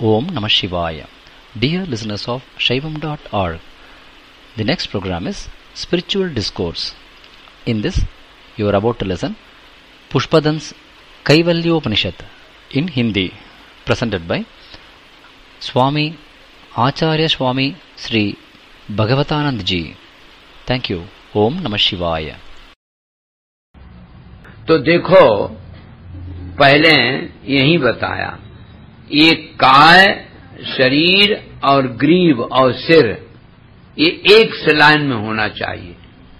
Om Namah Shivaya. Dear listeners of Shaivam.org, the next program is Spiritual Discourse. In this, you are about to listen Pushpadan's Kaivalyopanishad in Hindi, presented by Swami Acharya Swami Sri Bhagavatanand Ji. Thank you. Om Namah Shivaya. तो देखो, पहले यही बताया, ये काय, शरीर और grieve और सिर, ये एक से लाइन में होना चाहिए,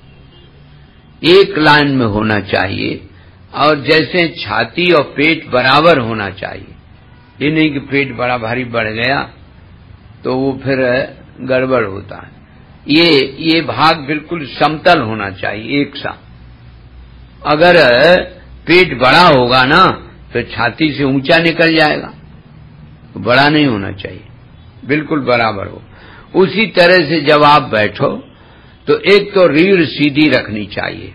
एक लाइन में होना चाहिए। और जैसे छाती और पेट बराबर होना चाहिए, ये नहीं कि पेट बड़ा भारी बढ़ गया तो वो फिर गड़बड़ होता है। ये भाग बिल्कुल समतल होना चाहिए, एक सा। अगर पेट बड़ा होगा ना तो छाती से ऊंचा निकल जाएगा, बड़ा नहीं होना चाहिए, बिल्कुल बराबर हो। उसी तरह से जब आप बैठो तो एक तो रीढ़ सीधी रखनी चाहिए।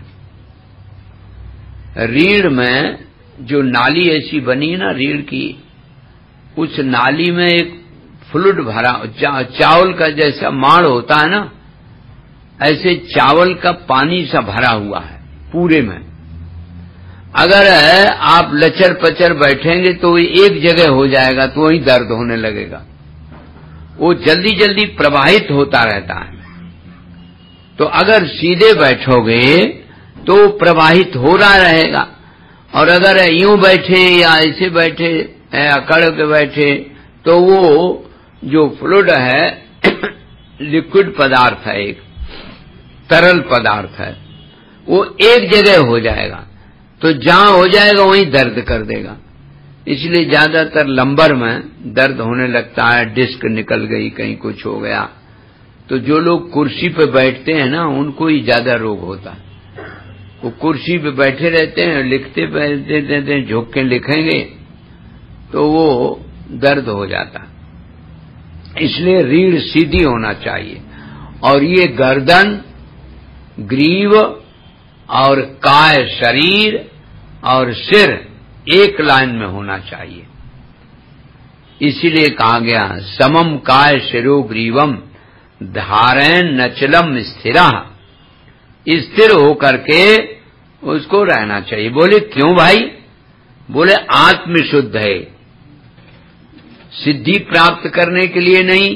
रीढ़ में जो नाली ऐसी बनी है ना रीढ़ की, उस नाली में एक फ्लूइड भरा, चावल का जैसा माड़ होता है ना, ऐसे चावल का पानी सा भरा हुआ है पूरे में। अगर आप लचर पचर बैठेंगे तो एक जगह हो जाएगा तो वहीं दर्द होने लगेगा, वो जल्दी जल्दी प्रवाहित होता रहता है। तो अगर सीधे बैठोगे तो प्रवाहित हो रहा रहेगा, और अगर यूं बैठे या ऐसे बैठे अकड़ के बैठे तो वो जो फ्लूइड है लिक्विड पदार्थ है, एक तरल पदार्थ है, वो एक जगह हो जाएगा, तो जहां हो जाएगा वहीं दर्द कर देगा। इसलिए ज्यादातर लंबर में दर्द होने लगता है, डिस्क निकल गई, कहीं कुछ हो गया। तो जो लोग कुर्सी पे बैठते हैं ना, उनको ही ज्यादा रोग होता है। वो कुर्सी पे बैठे रहते हैं, लिखते रहते हैं, झुक के लिखेंगे तो वो दर्द हो जाता है। इसलिए रीढ़ सीधी होना चाहिए, और ये गर्दन, ग्रीव और काय शरीर और सिर एक लाइन में होना चाहिए। इसीलिए कहा गया समम काय शिरो ग्रीवम धारेन नचलम स्थिरा, स्थिर होकर के उसको रहना चाहिए। बोले क्यों भाई? बोले आत्म शुद्ध है, सिद्धि प्राप्त करने के लिए नहीं,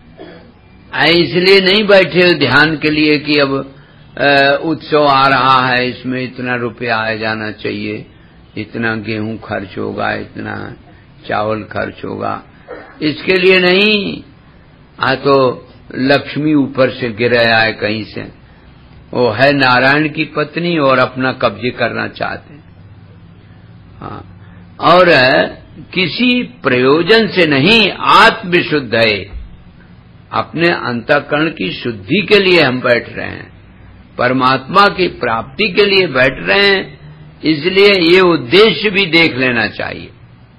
इसलिए नहीं बैठे ध्यान के लिए कि अब उत्सव आ रहा है, इसमें इतना रुपया आ जाना चाहिए, इतना गेहूं खर्च होगा, इतना चावल खर्च होगा, इसके लिए नहीं। तो लक्ष्मी ऊपर से गिर आए कहीं से, वो है नारायण की पत्नी और अपना कब्जे करना चाहते हैं। हाँ, और किसी प्रयोजन से नहीं, आत्मविशुद्ध है, अपने अंतःकरण की शुद्धि के लिए हम बैठ रहे हैं, परमात्मा की प्राप्ति के लिए बैठ रहे हैं। इसलिए ये उद्देश्य भी देख लेना चाहिए।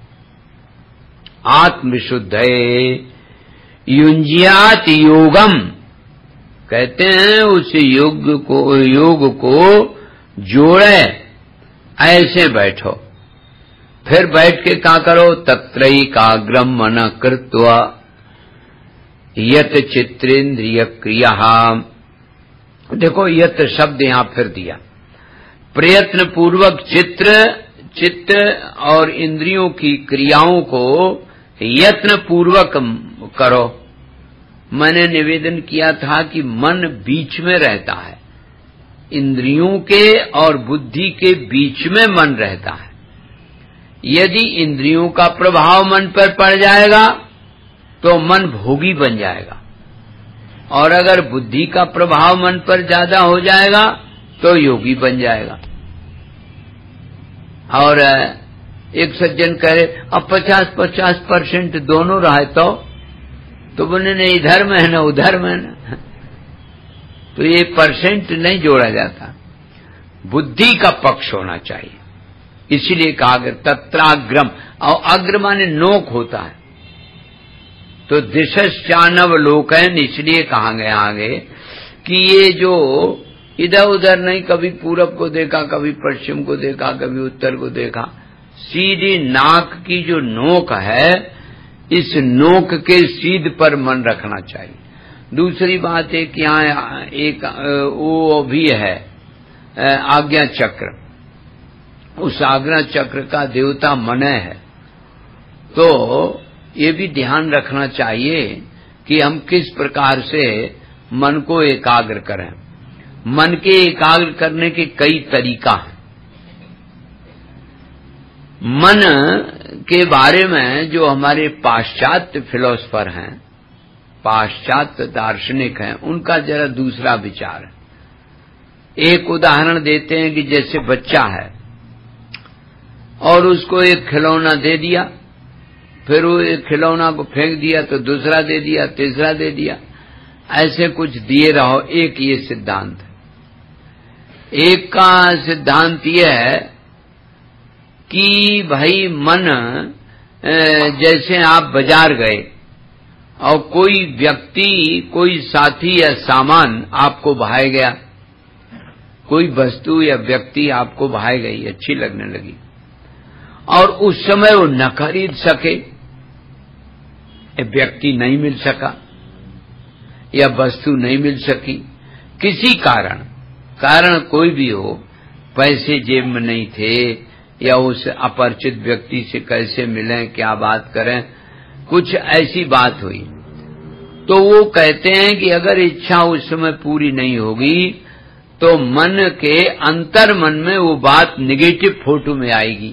आत्मविशुद्ध है युंज्यात योगम, कहते हैं उस योग को जोड़े, ऐसे बैठो। फिर बैठ के क्या करो? तत्रैकाग्रम मन कृत्वा यत चित्रेन्द्रिय क्रिया। देखो यत शब्द यहां फिर दिया, प्रयत्न पूर्वक चित्त और इंद्रियों की क्रियाओं को यत्न पूर्वक करो। मैंने निवेदन किया था कि मन बीच में रहता है, इंद्रियों के और बुद्धि के बीच में मन रहता है। यदि इंद्रियों का प्रभाव मन पर पड़ जाएगा तो मन भोगी बन जाएगा, और अगर बुद्धि का प्रभाव मन पर ज्यादा हो जाएगा तो योगी बन जाएगा। और एक सज्जन कहे अब 50-50% दोनों रहे तो बोले नहीं, इधर में है ना उधर में है ना, तो ये परसेंट नहीं जोड़ा जाता, बुद्धि का पक्ष होना चाहिए। इसीलिए कहा गया तत्राग्रम, और अग्र माने नोक होता है, तो दिशश्चानव लोकैन, इसलिए कहा गया आगे कि ये जो इधर उधर नहीं, कभी पूरब को देखा, कभी पश्चिम को देखा, कभी उत्तर को देखा, सीधी नाक की जो नोक है इस नोक के सीध पर मन रखना चाहिए। दूसरी बात है कि यहाँ एक वो भी है आज्ञा चक्र, उस आज्ञा चक्र का देवता मन है। तो ये भी ध्यान रखना चाहिए कि हम किस प्रकार से मन को एकाग्र करें। मन के एकाग्र करने के कई तरीका हैं। मन के बारे में जो हमारे पाश्चात्य फिलोसफर हैं, पाश्चात्य दार्शनिक हैं, उनका जरा दूसरा विचार है। एक उदाहरण देते हैं कि जैसे बच्चा है और उसको एक खिलौना दे दिया, फिर वो एक खिलौना को फेंक दिया तो दूसरा दे दिया, तीसरा दे दिया, ऐसे कुछ दिए रहो। एक ये सिद्धांत है। एक का सिद्धांत यह है कि भाई मन, जैसे आप बाजार गए और कोई व्यक्ति, कोई साथी या सामान आपको भाए गया, कोई वस्तु या व्यक्ति आपको भाए गई, अच्छी लगने लगी, और उस समय वो न खरीद सके, व्यक्ति नहीं मिल सका या वस्तु नहीं मिल सकी, किसी कारण कोई भी हो, पैसे जेब में नहीं थे या उस अपरिचित व्यक्ति से कैसे मिलें, क्या बात करें, कुछ ऐसी बात हुई, तो वो कहते हैं कि अगर इच्छा उस समय पूरी नहीं होगी तो मन के अंतर मन में वो बात निगेटिव फोटो में आएगी।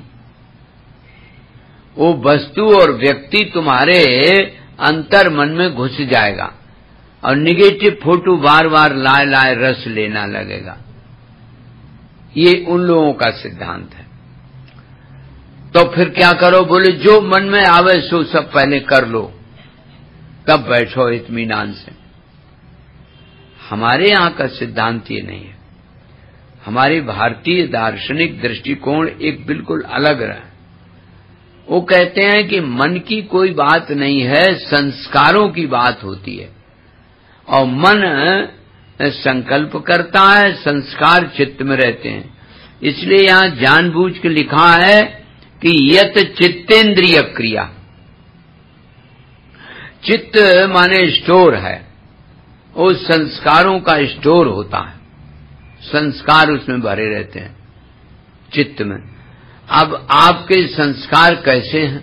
वो वस्तु और व्यक्ति तुम्हारे अंतर मन में घुस जाएगा और निगेटिव फोटो बार बार लाए लाए रस लेना लगेगा। ये उन लोगों का सिद्धांत है। तो फिर क्या करो? बोले जो मन में आवे सो सब पहले कर लो, तब बैठो इत्मीनान से। हमारे यहां का सिद्धांत ये नहीं है। हमारी भारतीय दार्शनिक दृष्टिकोण एक बिल्कुल अलग रहा। वो कहते हैं कि मन की कोई बात नहीं है, संस्कारों की बात होती है, और मन संकल्प करता है, संस्कार चित्त में रहते हैं। इसलिए यहां जानबूझ के लिखा है कि यत चित्तेंद्रिय क्रिया। चित्त माने स्टोर है, वो संस्कारों का स्टोर होता है, संस्कार उसमें भरे रहते हैं चित्त में। अब आपके संस्कार कैसे हैं?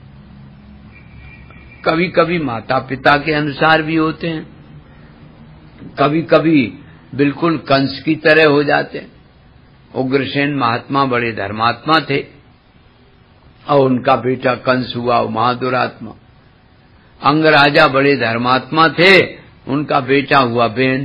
कभी कभी माता पिता के अनुसार भी होते हैं, कभी कभी बिल्कुल कंस की तरह हो जाते हैं। उग्रसेन महात्मा बड़े धर्मात्मा थे और उनका बेटा कंस हुआ वो महादुरात्मा। अंगराजा बड़े धर्मात्मा थे, उनका बेटा हुआ बेन,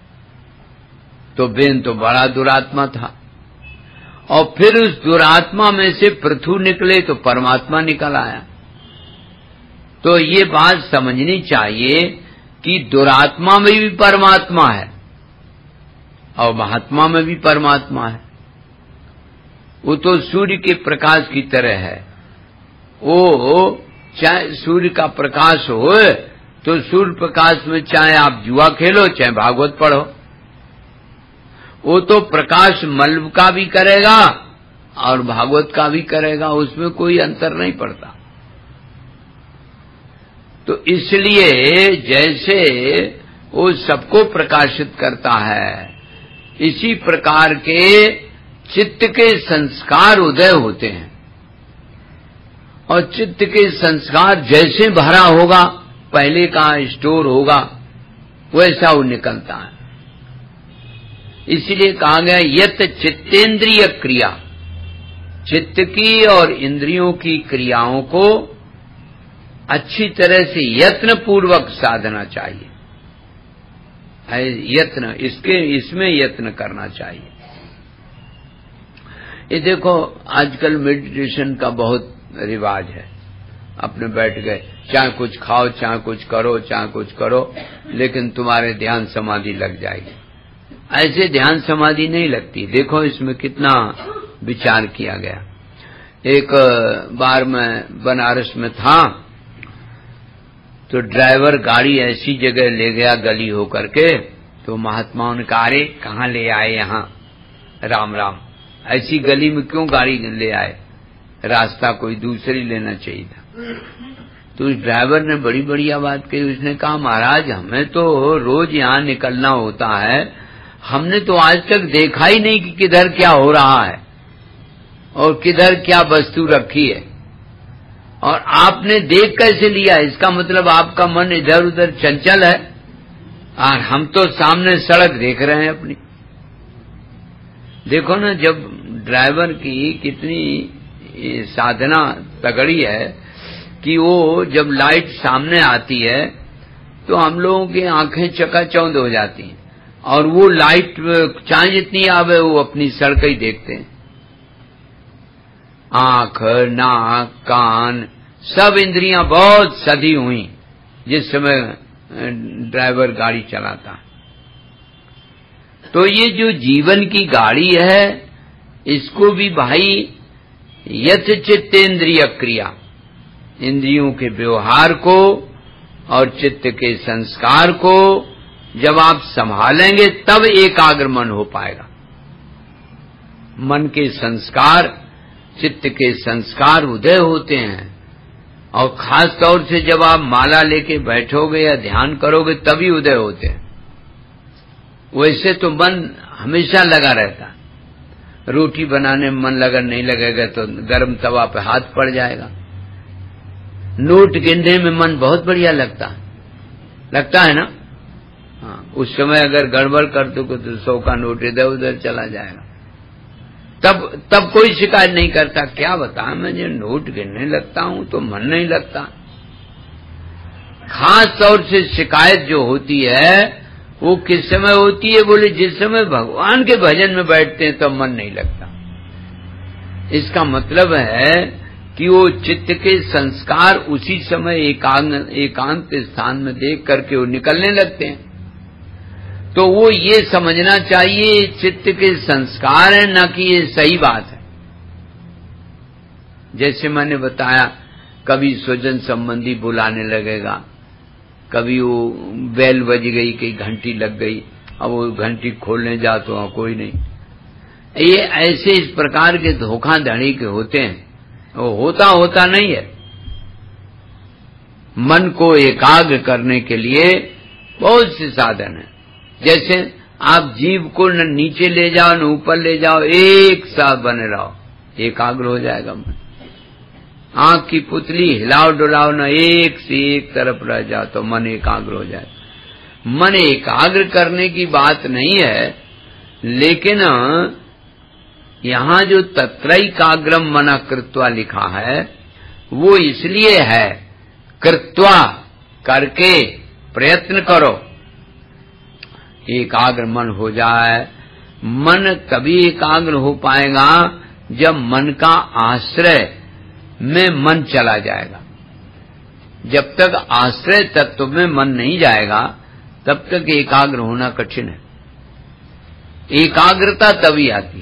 तो बेन तो बड़ा दुरात्मा था। और फिर उस दुरात्मा में से पृथु निकले तो परमात्मा निकल आया। तो ये बात समझनी चाहिए कि दुरात्मा में भी परमात्मा है और महात्मा में भी परमात्मा है। वो तो सूर्य के प्रकाश की तरह है। वो चाहे सूर्य का प्रकाश हो तो सूर्य प्रकाश में चाहे आप जुआ खेलो चाहे भागवत पढ़ो, वो तो प्रकाश मल्ल का भी करेगा और भागवत का भी करेगा, उसमें कोई अंतर नहीं पड़ता। तो इसलिए जैसे वो सबको प्रकाशित करता है, इसी प्रकार के चित्त के संस्कार उदय होते हैं, और चित्त के संस्कार जैसे भरा होगा, पहले का स्टोर होगा, वैसा वो निकलता है। इसलिए कहा गया यत चित्तेंद्रिय क्रिया, चित्त की और इंद्रियों की क्रियाओं को अच्छी तरह से यत्न पूर्वक साधना चाहिए। यत्न, इसमें यत्न करना चाहिए। ये देखो आजकल मेडिटेशन का बहुत रिवाज है। अपने बैठ गए, चाहे कुछ खाओ, चाहे कुछ करो, चाहे कुछ करो, लेकिन तुम्हारे ध्यान समाधि लग जाएगी। ऐसे ध्यान समाधि नहीं लगती। देखो इसमें कितना विचार किया गया। एक बार मैं बनारस में था, तो ड्राइवर गाड़ी ऐसी जगह ले गया गली होकर के, तो महात्माओं ने कहा अरे कहाँ ले आए यहाँ, राम राम, ऐसी गली में क्यों गाड़ी ले आए, रास्ता कोई दूसरी लेना चाहिए था। तो उस ड्राइवर ने बड़ी बढ़िया बात कही। उसने कहा, महाराज हमें तो रोज यहाँ निकलना होता है, हमने तो आज तक देखा ही नहीं कि किधर क्या हो रहा है और किधर क्या वस्तु रखी है, और आपने देख कैसे लिया? इसका मतलब आपका मन इधर उधर चंचल है, और हम तो सामने सड़क देख रहे हैं अपनी। देखो ना, जब ड्राइवर की कितनी साधना तगड़ी है कि वो जब लाइट सामने आती है तो हम लोगों की आंखें चकाचौंध हो जाती हैं, और वो लाइट चाहे जितनी आवे वो अपनी सड़क ही देखते हैं। आंख, नाक, कान, सब इंद्रियां बहुत सधी हुई जिस समय ड्राइवर गाड़ी चलाता है। तो ये जो जीवन की गाड़ी है, इसको भी भाई यथ चित्तेंद्रिय क्रिया, इंद्रियों के व्यवहार को और चित्त के संस्कार को जब आप संभालेंगे तब एकाग्र मन हो पाएगा। मन के संस्कार, चित्त के संस्कार उदय होते हैं, और खास तौर से जब आप माला लेके बैठोगे या ध्यान करोगे तभी उदय होते हैं। वैसे तो मन हमेशा लगा रहता है। रोटी बनाने में मन लगा नहीं लगेगा तो गर्म तवा पे हाथ पड़ जाएगा। नोट गिनने में मन बहुत बढ़िया लगता है ना? हाँ, उस समय अगर गड़बड़ कर दो तो 100 का नोट इधर उधर चला जाएगा। तब कोई शिकायत नहीं करता, क्या बता मैं जो नोट गिनने लगता हूं तो मन नहीं लगता। खास तौर से शिकायत जो होती है वो किस समय होती है? बोले जिस समय भगवान के भजन में बैठते हैं तब मन नहीं लगता। इसका मतलब है कि वो चित्त के संस्कार उसी समय एकांत स्थान में देख करके वो निकलने लगते हैं। तो वो ये समझना चाहिए चित्त के संस्कार है, न कि ये सही बात है। जैसे मैंने बताया, कभी स्वजन संबंधी बुलाने लगेगा, कभी वो बेल बज गई कि घंटी लग गई, अब वो घंटी खोलने जा तो वहां कोई नहीं। ये ऐसे इस प्रकार के धोखाधड़ी के होते हैं, वो होता नहीं है। मन को एकाग्र करने के लिए बहुत से साधन है। जैसे आप जीभ को न नीचे ले जाओ न ऊपर ले जाओ, एक साथ बने रहो, एकाग्र हो जाएगा मन। आंख की पुतली हिलाओ डुलाओ न, एक से एक तरफ रह जाओ तो मन एकाग्र हो जाए। मन एकाग्र करने की बात नहीं है, लेकिन यहां जो तत्रैकाग्रम मना कृत्वा लिखा है वो इसलिए है, कृत्वा करके प्रयत्न करो, एकाग्र मन हो जाए। मन तभी एकाग्र हो पाएगा जब मन का आश्रय में मन चला जाएगा। जब तक आश्रय तत्व में मन नहीं जाएगा तब तक एकाग्र होना कठिन है। एकाग्रता तभी आती।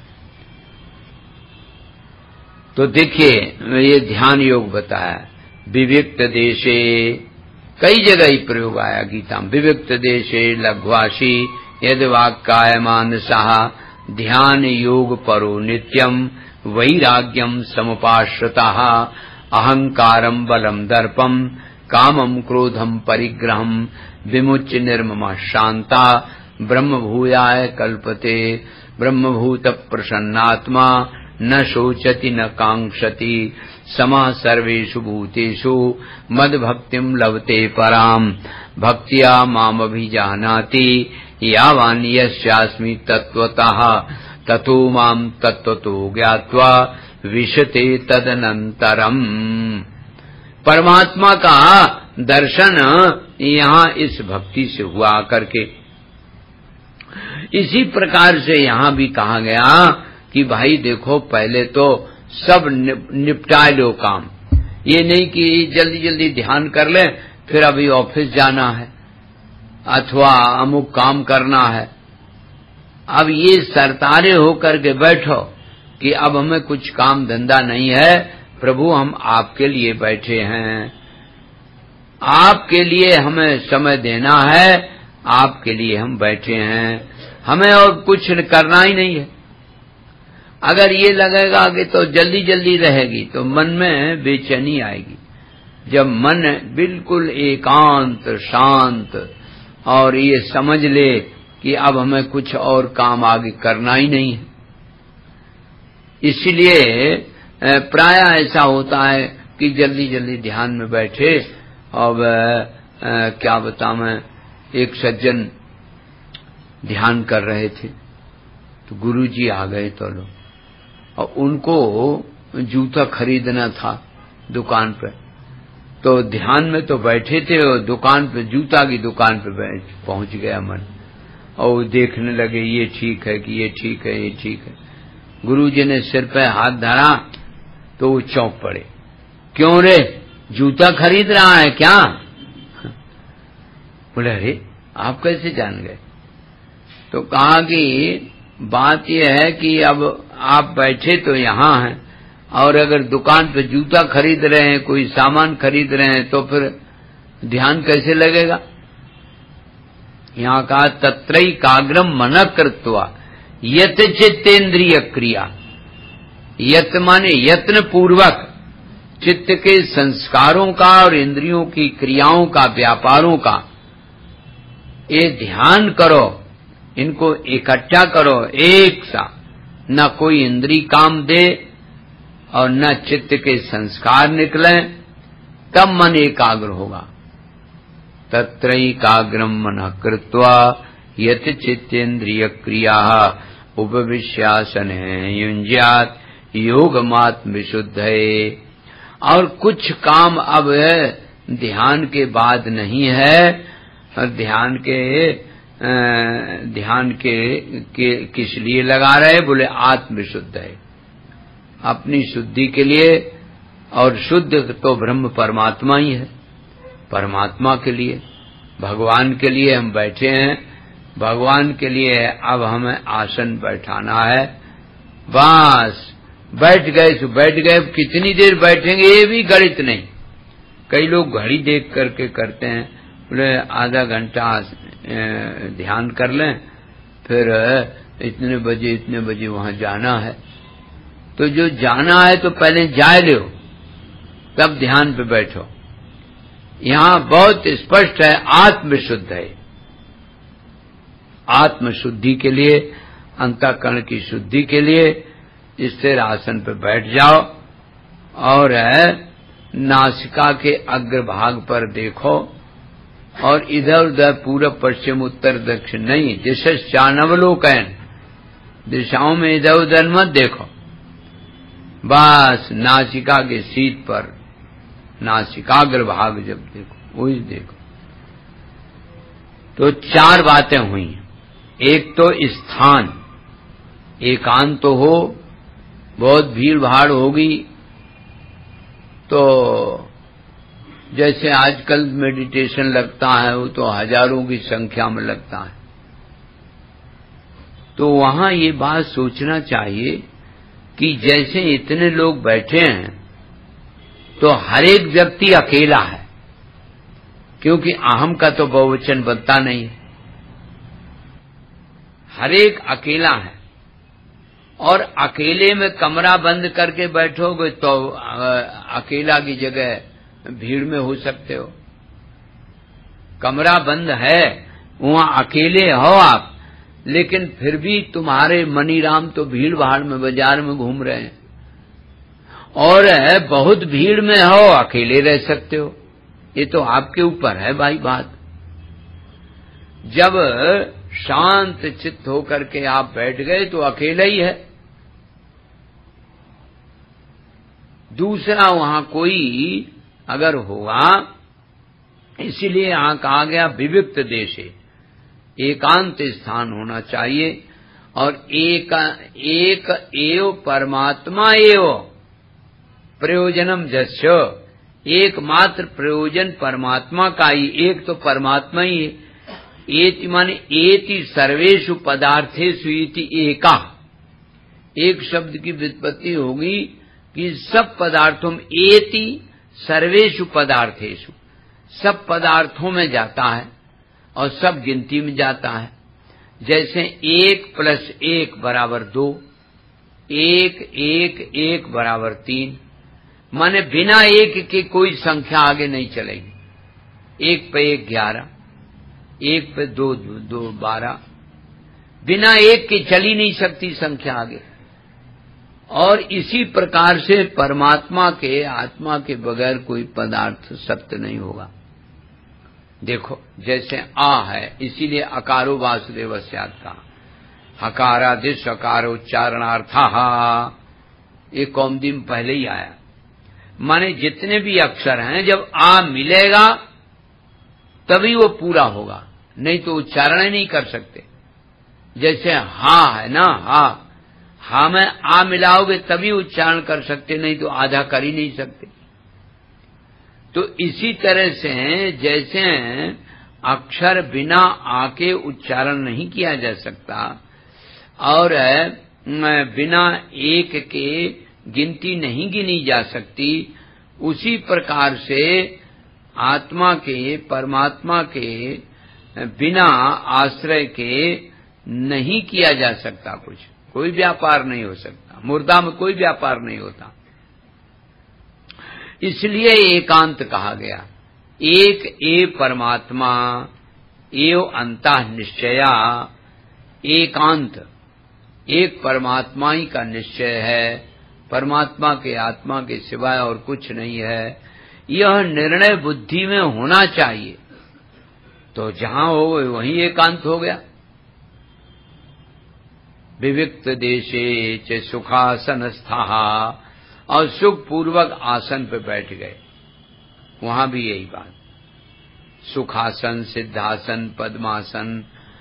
तो देखिए, ये ध्यान योग बताया, विविक्त देशे, कई जगह ही प्रयोग आया गीता में। विविक्त देशे लघ्वाशी यद वाक्कायमान साहा ध्यान योग परो नित्यम वैराग्यम समुपाश्रिता अहंकारम बलम दर्पम कामम क्रोधम परिग्रहम विमुच्य निर्ममा शांता ब्रह्मभूयाय कल्पते ब्रह्मभूत प्रसन्नात्मा न शोचति न कांक्षति समा सर्वेषु भूतेषु मद भक्तिम लभते पराम भक्त्या मामभिजानाति यावान् यस्यास्मि तत्वतः ततो माम तत्वतो ज्ञात्वा विशते तदनंतरम। परमात्मा का दर्शन यहाँ इस भक्ति से हुआ करके। इसी प्रकार से यहाँ भी कहा गया कि भाई देखो, पहले तो सब निपटा लो काम। ये नहीं कि जल्दी जल्दी ध्यान कर ले, फिर अभी ऑफिस जाना है अथवा अमुक काम करना है। अब ये सरतारे होकर के बैठो कि अब हमें कुछ काम धंधा नहीं है, प्रभु हम आपके लिए बैठे हैं, आपके लिए हमें समय देना है, आपके लिए हम बैठे हैं, हमें और कुछ करना ही नहीं है। अगर ये लगेगा कि तो जल्दी जल्दी रहेगी तो मन में बेचैनी आएगी। जब मन बिल्कुल एकांत शांत और ये समझ ले कि अब हमें कुछ और काम आगे करना ही नहीं है। इसलिए प्राय ऐसा होता है कि जल्दी जल्दी ध्यान में बैठे। अब क्या बताऊं मैं, एक सज्जन ध्यान कर रहे थे तो गुरुजी आ गए तो लो, और उनको जूता खरीदना था दुकान पे, तो ध्यान में तो बैठे थे और दुकान पे, जूता की दुकान पे पहुंच गया मन, और देखने लगे ये ठीक है कि ये ठीक है, ये ठीक है। गुरुजी ने सिर पे हाथ धरा तो वो चौंक पड़े, क्यों रे, जूता खरीद रहा है क्या? बोले अरे आप कैसे जान गए? तो कहा कि बात यह है कि अब आप बैठे तो यहाँ हैं, और अगर दुकान पे जूता खरीद रहे हैं, कोई सामान खरीद रहे हैं, तो फिर ध्यान कैसे लगेगा? यहाँ कहा तत्रैकाग्रम मनः कृत्वा यत चित्तेन्द्रिय क्रिया। यत माने यत्न पूर्वक चित्त के संस्कारों का और इंद्रियों की क्रियाओं का, व्यापारों का ये ध्यान करो, इनको इकट्ठा करो एक सा, न कोई इंद्री काम दे और न चित्त के संस्कार निकले, तब मन एकाग्र होगा। तत्रैकाग्रम मनः कृत्वा यत चित्तेन्द्रिय क्रिया उपविश्यासने युञ्ज्यात् योगमात्म विशुद्धये। और कुछ काम अब ध्यान के बाद नहीं है, और ध्यान के किस लिए लगा रहे? बोले आत्म विशुद्ध है, अपनी शुद्धि के लिए। और शुद्ध तो ब्रह्म परमात्मा ही है, परमात्मा के लिए, भगवान के लिए हम बैठे हैं, भगवान के लिए अब हमें आसन बैठाना है। बस बैठ गए तो बैठ गए, कितनी देर बैठेंगे ये भी गणित नहीं। कई लोग घड़ी देख करके करते हैं, बोले आधा घंटा ध्यान कर लें, फिर इतने बजे वहां जाना है। तो जो जाना है तो पहले जाए लो, तब ध्यान पे बैठो। यहाँ बहुत स्पष्ट है, आत्मशुद्ध है। आत्मशुद्धि के लिए, अंतःकरण की शुद्धि के लिए स्थिर आसन पर बैठ जाओ, और नासिका के अग्रभाग पर देखो, और इधर उधर पूरब पश्चिम उत्तर दक्षिण नहीं, दिशानवलोकन, दिशाओं में इधर उधर मत देखो, बस नासिका के शीत पर, नासिकाग्र भाग जब देखो वही देखो। तो चार बातें हुई। एक तो स्थान, एकांत तो हो, बहुत भीड़ भाड़ होगी तो जैसे आजकल मेडिटेशन लगता है वो तो हजारों की संख्या में लगता है, तो वहां ये बात सोचना चाहिए कि जैसे इतने लोग बैठे हैं तो हर एक व्यक्ति अकेला है, क्योंकि अहम का तो बहुवचन बनता नहीं है, हर एक अकेला है। और अकेले में कमरा बंद करके बैठोगे तो अकेला की जगह भीड़ में हो सकते हो। कमरा बंद है, वहां अकेले हो आप, लेकिन फिर भी तुम्हारे मनीराम तो भीड़ भाड़ में बाजार में घूम रहे हैं, और बहुत भीड़ में हो अकेले रह सकते हो। ये तो आपके ऊपर है भाई बात। जब शांत चित्त होकर के आप बैठ गए तो अकेला ही है। दूसरा, वहां कोई अगर होगा, इसीलिए यहां कहा गया विविक्त देशे, एकांत स्थान होना चाहिए। और एक एव परमात्मा एव प्रयोजनम जस्य, एकमात्र प्रयोजन परमात्मा का ही, एक तो परमात्मा ही है। एति माने एति सर्वेषु पदार्थेषु इति एका, एक शब्द की व्युत्पत्ति होगी कि सब पदार्थों में, एति सर्वेषु पदार्थेषु, सब पदार्थों में जाता है और सब गिनती में जाता है। जैसे 1 + 1 = 2, 1 1 1 = 3, माने बिना एक के कोई संख्या आगे नहीं चलेगी। 1 पे 1 11, 1 पे 2 2 12, बिना एक के चल ही नहीं सकती संख्या आगे। और इसी प्रकार से परमात्मा के, आत्मा के बगैर कोई पदार्थ सत्य नहीं होगा। देखो जैसे आ है, इसीलिए अकारो वासुदेव स्यात् कहा, हकारादिश अकारोच्चारणार्थः, ये कौमदीम पहले ही आया। माने जितने भी अक्षर हैं, जब आ मिलेगा तभी वो पूरा होगा, नहीं तो उच्चारण ही नहीं कर सकते। जैसे हा है ना, हा में आ मिलाओगे तभी उच्चारण कर सकते, नहीं तो आधा कर ही नहीं सकते। तो इसी तरह से जैसे अक्षर बिना आ के उच्चारण नहीं किया जा सकता और बिना एक के गिनती नहीं गिनी जा सकती, उसी प्रकार से आत्मा के, परमात्मा के बिना आश्रय के नहीं किया जा सकता कुछ, कोई व्यापार नहीं हो सकता। मुर्दा में कोई व्यापार नहीं होता, इसलिए एकांत कहा गया। एक ए परमात्मा एव अंतः निश्चया, एकांत, एक परमात्मा ही का निश्चय है, परमात्मा के, आत्मा के सिवाय और कुछ नहीं है। यह निर्णय बुद्धि में होना चाहिए, तो जहां हो वहीं एकांत हो गया। विविक्त देशे च सुखासनस्थः, और सुख पूर्वक आसन पे बैठ गए, वहां भी यही बात। सुखासन, सिद्धासन, पद्मासन,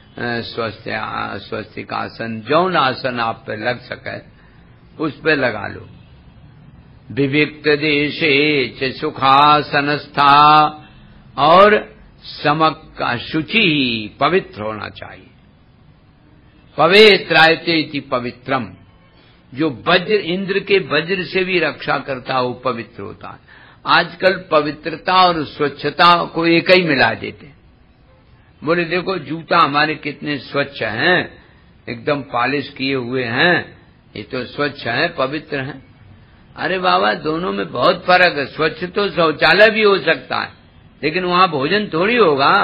स्वस्तिकासन, जौन आसन आप पे लग सके उस पे लगा लो। विविक्त देशे च सुखासनस्था, और समक का शुचि ही पवित्र होना चाहिए। पवित्रायते इति पवित्रम, जो वज्र, इंद्र के वज्र से भी रक्षा करता है वो पवित्र होता है। आजकल पवित्रता और स्वच्छता को एक ही मिला देते हैं। बोले देखो जूता हमारे कितने स्वच्छ हैं, एकदम पॉलिश किए हुए हैं, ये तो स्वच्छ हैं, पवित्र हैं। अरे बाबा, दोनों में बहुत फर्क है। स्वच्छ तो शौचालय भी हो सकता है, लेकिन वहां भोजन थोड़ी होगा।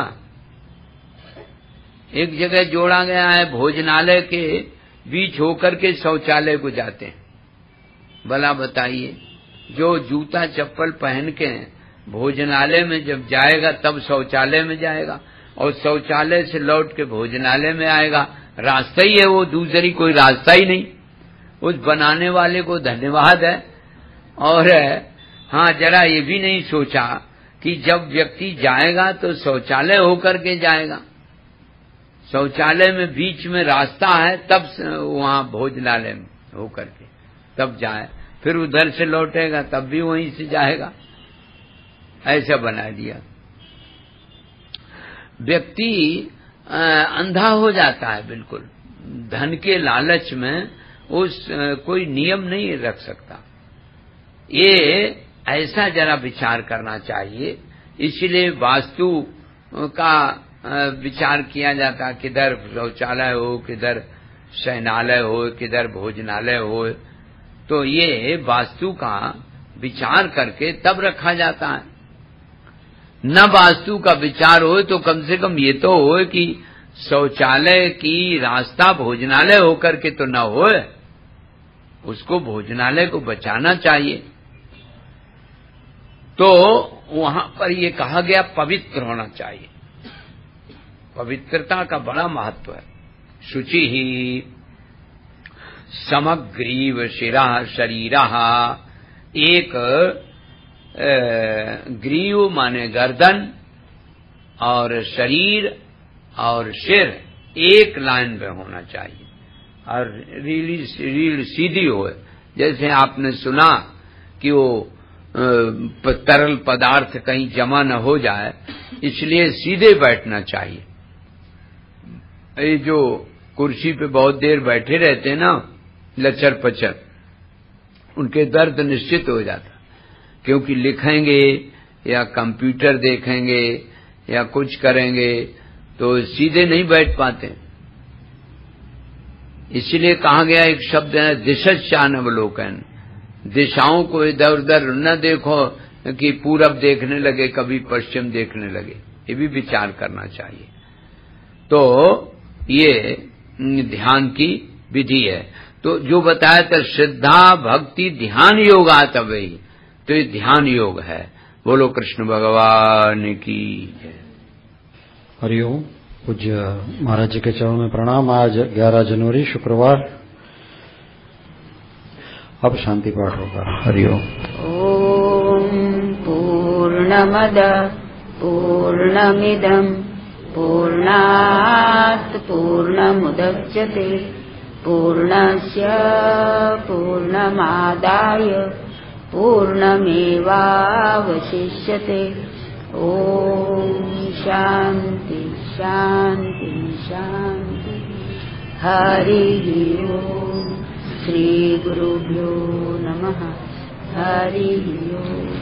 एक जगह जोड़ा गया है, भोजनालय के बीच होकर के शौचालय को जाते हैं। भला बताइए, जो जूता चप्पल पहन के भोजनालय में जब जाएगा तब शौचालय में जाएगा, और शौचालय से लौट के भोजनालय में आएगा। रास्ता ही है वो, दूसरी कोई रास्ता ही नहीं। उस बनाने वाले को धन्यवाद है। और हाँ, जरा ये भी नहीं सोचा कि जब व्यक्ति जाएगा तो शौचालय होकर के जाएगा, शौचालय में बीच में रास्ता है, तब वहां भोजनालय में होकर के तब जाए, फिर उधर से लौटेगा तब भी वहीं से जाएगा। ऐसा बना दिया। व्यक्ति अंधा हो जाता है बिल्कुल। धन के लालच में उस कोई नियम नहीं रख सकता। ये ऐसा जरा विचार करना चाहिए। इसलिए वास्तु का विचार किया जाता, किधर शौचालय हो, किधर शयनालय हो, किधर भोजनालय हो। तो ये वास्तु का विचार करके तब रखा जाता है। न वास्तु का विचार हो तो कम से कम ये तो हो कि शौचालय की रास्ता भोजनालय होकर के तो न हो, उसको भोजनालय को बचाना चाहिए। तो वहां पर ये कहा गया पवित्र होना चाहिए। पवित्रता का बड़ा महत्व है। शुचि ही समग्रीव शिरा शरीरा, एक ग्रीव माने गर्दन और शरीर और सिर एक लाइन में होना चाहिए और रीढ़ सीधी हो। जैसे आपने सुना कि वो तरल पदार्थ कहीं जमा न हो जाए, इसलिए सीधे बैठना चाहिए। ये जो कुर्सी पे बहुत देर बैठे रहते हैं ना, लचर पचर, उनके दर्द निश्चित हो जाता, क्योंकि लिखेंगे या कंप्यूटर देखेंगे या कुछ करेंगे तो सीधे नहीं बैठ पाते। इसलिए कहा गया एक शब्द है दिशश्चानवलोकन, दिशाओं को इधर उधर न देखो कि पूरब देखने लगे, कभी पश्चिम देखने लगे, ये भी विचार करना चाहिए। तो ये ध्यान की विधि है। तो जो बताया था श्रद्धा भक्ति ध्यान योग आता वही, तो ये ध्यान योग है। बोलो कृष्ण भगवान की जय। हरिओम। पूज्य महाराज जी के चरणों में प्रणाम। आज 11 जनवरी शुक्रवार। अब शांति पाठ होगा। हरिओम। ओम पूर्णमद पूर्णमिदं पूर्णात् पूर्णमुदच्यते पूर्णस्य पूर्णमादाय पूर्णमेवावशिष्यते। ओम शांति शांति शांति। हरि ओम। श्री गुरुभ्यो नमः। हरि ओम।